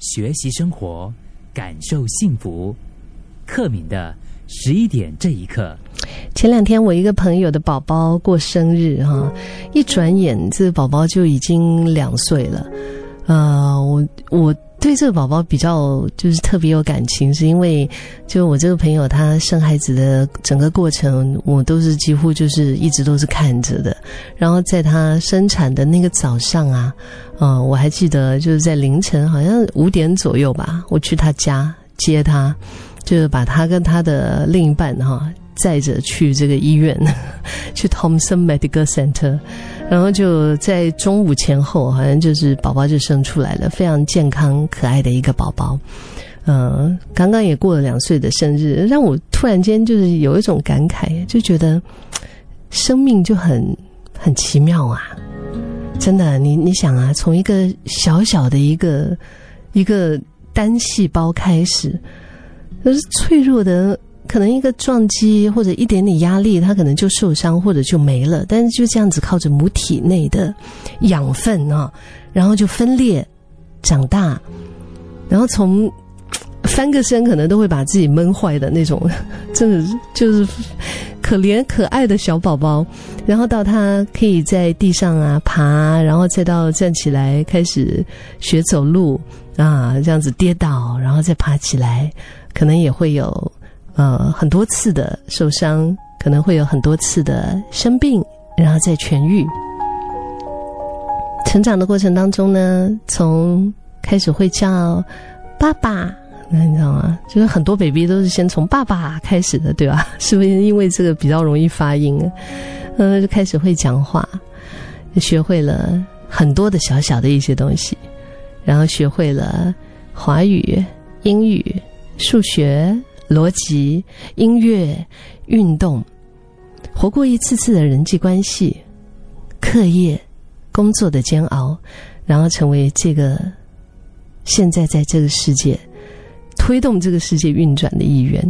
学习生活，感受幸福。克敏的11点这一刻。 前2天我一个朋友的宝宝过生日哈，一转眼这个宝宝就已经2岁了。我对这个宝宝比较就是特别有感情，是因为就我这个朋友他生孩子的整个过程，我都是几乎就是一直都是看着的。然后在他生产的那个早上啊，我还记得就是在凌晨好像5点左右吧，我去他家接他，就是把他跟他的另一半载着去这个医院，去 Thompson Medical Center， 然后就在中午前后，好像就是宝宝就生出来了，非常健康可爱的一个宝宝。刚刚也过了2岁的生日，让我突然间就是有一种感慨，就觉得生命就很奇妙啊！真的，你想啊，从一个小小的一个单细胞开始，就是脆弱的。可能一个撞击或者一点点压力，它可能就受伤或者就没了，但是就这样子靠着母体内的养分然后就分裂长大，然后从翻个身可能都会把自己闷坏的那种，真的就是可怜可爱的小宝宝，然后到他可以在地上爬，然后再到站起来开始学走路这样子跌倒，然后再爬起来，可能也会有很多次的受伤，可能会有很多次的生病，然后再痊愈。成长的过程当中呢，从开始会叫爸爸，你知道吗？就是很多 baby 都是先从爸爸开始的，对吧？是不是因为这个比较容易发音就开始会讲话，学会了很多的小小的一些东西，然后学会了华语、英语、数学、逻辑、音乐、运动，活过一次次的人际关系、课业、工作的煎熬，然后成为这个现在在这个世界推动这个世界运转的一员。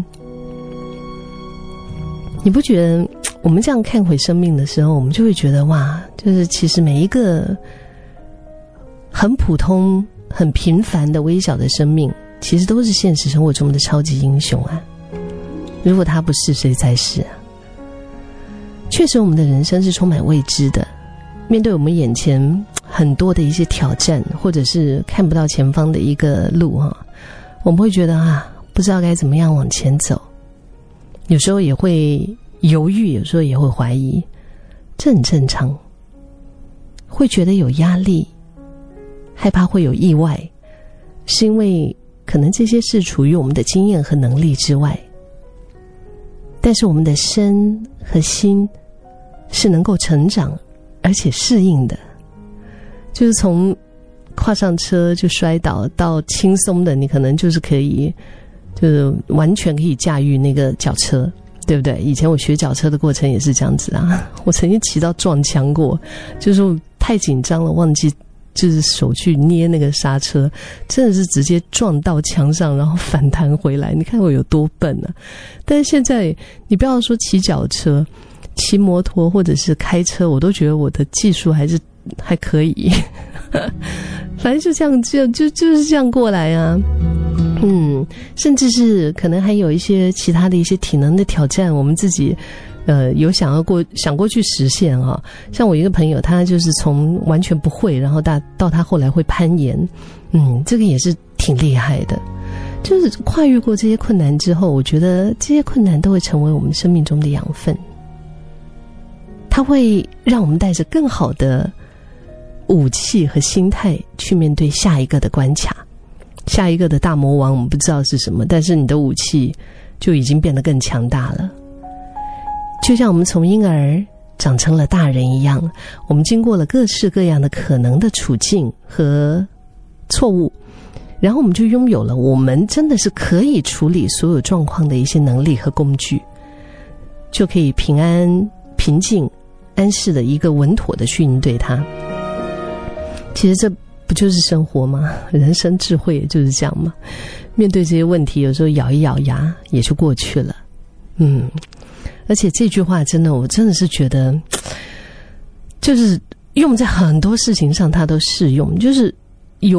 你不觉得我们这样看回生命的时候，我们就会觉得哇，就是其实每一个很普通很平凡的微小的生命，其实都是现实生活中的超级英雄啊！如果他不是，谁才是啊？确实我们的人生是充满未知的，面对我们眼前很多的一些挑战，或者是看不到前方的一个路我们会觉得不知道该怎么样往前走，有时候也会犹豫，有时候也会怀疑，这很正常。会觉得有压力，害怕会有意外，是因为可能这些是处于我们的经验和能力之外，但是我们的身和心是能够成长而且适应的。就是从跨上车就摔倒到轻松的，你可能就是可以就是完全可以驾驭那个脚车，对不对？以前我学脚车的过程也是这样子我曾经骑到撞墙过，就是太紧张了，忘记就是手去捏那个刹车，真的是直接撞到墙上，然后反弹回来。你看我有多笨啊！但是现在你不要说骑脚车，骑摩托或者是开车，我都觉得我的技术还可以。反正就这样，就是这样过来啊。甚至是可能还有一些其他的一些体能的挑战，我们自己有想过去实现像我一个朋友，他就是从完全不会，然后到他后来会攀岩，这个也是挺厉害的。就是跨越过这些困难之后，我觉得这些困难都会成为我们生命中的养分，它会让我们带着更好的武器和心态去面对下一个的关卡。下一个的大魔王我们不知道是什么，但是你的武器就已经变得更强大了。就像我们从婴儿长成了大人一样，我们经过了各式各样的可能的处境和错误，然后我们就拥有了我们真的是可以处理所有状况的一些能力和工具，就可以平安平静安适的一个稳妥的去应对它。其实这不就是生活吗？人生智慧也就是这样嘛。面对这些问题，有时候咬一咬牙也就过去了。而且这句话我真的是觉得，就是用在很多事情上它都适用。就是有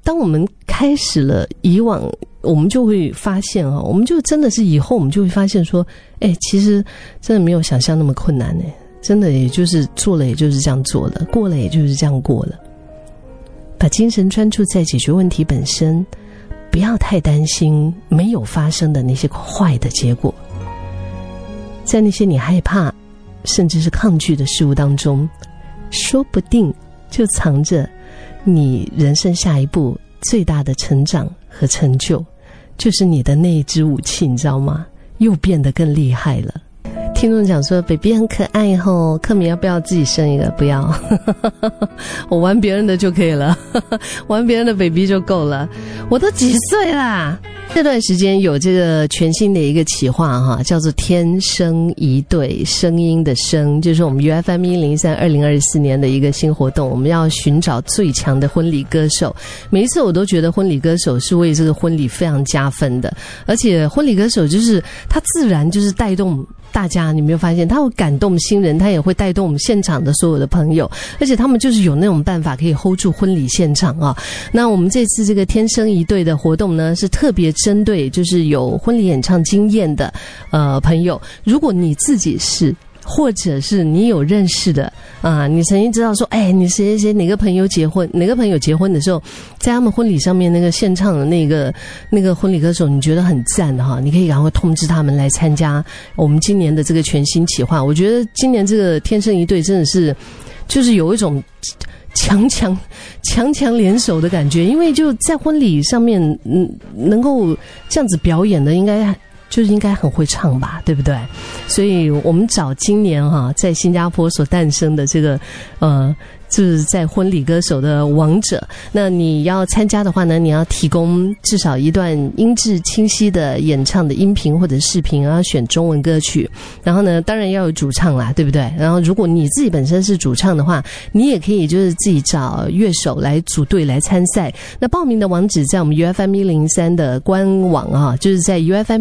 当我们开始了以往，我们就会发现我们就真的是以后我们就会发现说，其实真的没有想象那么困难真的也就是做了也就是这样做了，过了也就是这样过了。把精神专注在解决问题本身，不要太担心没有发生的那些坏的结果。在那些你害怕甚至是抗拒的事物当中，说不定就藏着你人生下一步最大的成长和成就，就是你的那一支武器，你知道吗？又变得更厉害了。听众讲说 baby 很可爱吼，克敏要不要自己生一个？不要我玩别人的就可以了玩别人的 baby 就够了。我都几岁啦？这段时间有这个全新的一个企划叫做天生一对，声音的声，就是我们 UFM 103 2024年的一个新活动，我们要寻找最强的婚礼歌手。每一次我都觉得婚礼歌手是为这个婚礼非常加分的，而且婚礼歌手就是他自然就是带动大家，你没有发现他会感动新人，他也会带动我们现场的所有的朋友，而且他们就是有那种办法可以 hold 住婚礼现场那我们这次这个天生一对的活动呢，是特别针对就是有婚礼演唱经验的朋友，如果你自己是或者是你有认识的你曾经知道说你谁谁谁哪个朋友结婚的时候，在他们婚礼上面那个现场的那个婚礼歌手你觉得很赞你可以赶快通知他们来参加我们今年的这个全新企划。我觉得今年这个天生一对真的是就是有一种强强联手的感觉，因为就在婚礼上面能够这样子表演的应该很会唱吧，对不对？所以我们找今年在新加坡所诞生的这个就是在婚礼歌手的王者。那你要参加的话呢，你要提供至少一段音质清晰的演唱的音频或者视频，然后选中文歌曲，然后呢当然要有主唱啦，对不对？然后如果你自己本身是主唱的话，你也可以就是自己找乐手来组队来参赛。那报名的网址在我们 UFM 103的官网就是在 UFM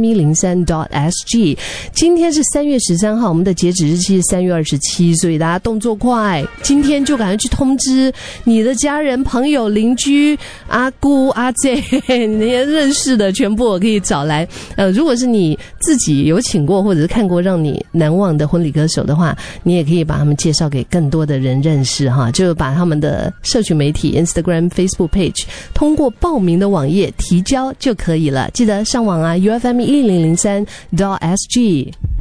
103.sg。 今天是3月13号，我们的截止日期是3月27，所以大家动作快，今天就赶快去通知你的家人朋友邻居阿姑阿姐你认识的全部我可以找来如果是你自己有请过或者是看过让你难忘的婚礼歌手的话，你也可以把他们介绍给更多的人认识就把他们的社群媒体 Instagram Facebook page 通过报名的网页提交就可以了。记得上网UFM1003.sg。